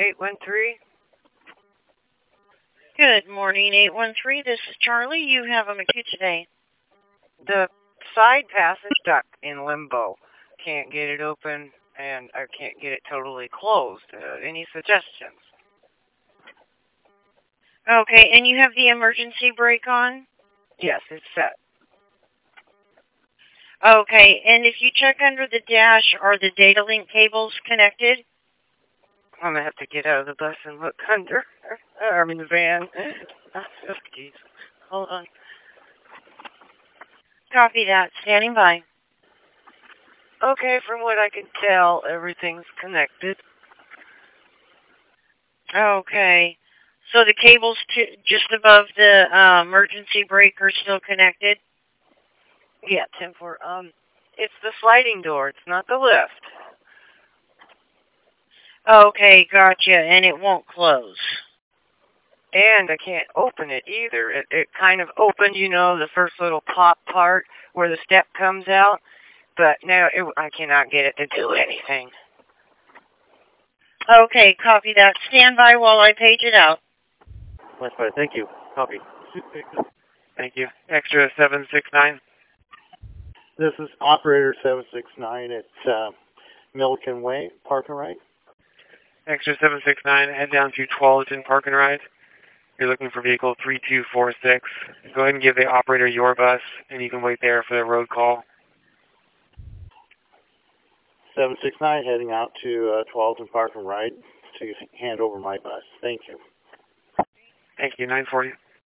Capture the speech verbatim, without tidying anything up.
eight one three. Good morning, eight one three. This is Charlie. You have a McHugh today. The side pass is stuck in limbo. Can't get it open, and I can't get it totally closed. Uh, any suggestions? Okay, and you have the emergency brake on? Yes, it's set. Okay, and if you check under the dash, are the data link cables connected? I'm going to have to get out of the bus and look under. I'm in the van. Oh, geez. Hold on. Copy that. Standing by. Okay, from what I can tell, everything's connected. Okay. So the cables to, just above the uh, emergency brake are still connected? Yeah, ten four. Um, it's the sliding door. It's not the lift. Okay, gotcha. And it won't close. And I can't open it either. It, it kind of opened, you know, the first little pop part where the step comes out. But now it, I cannot get it to do anything. Okay, copy that. Stand by while I page it out. That's fine. Thank you. Copy. Thank you. Extra seven six nine. This is operator seven six nine at uh, Milliken Way, Park and Ride. Extra seven six nine, head down to Tualatin Park and Ride. You're looking for vehicle three two four six. Go ahead and give the operator your bus, and you can wait there for the road call. seven six nine heading out to uh, Tualatin Park and Ride to hand over my bus. Thank you. Thank you. nine forty.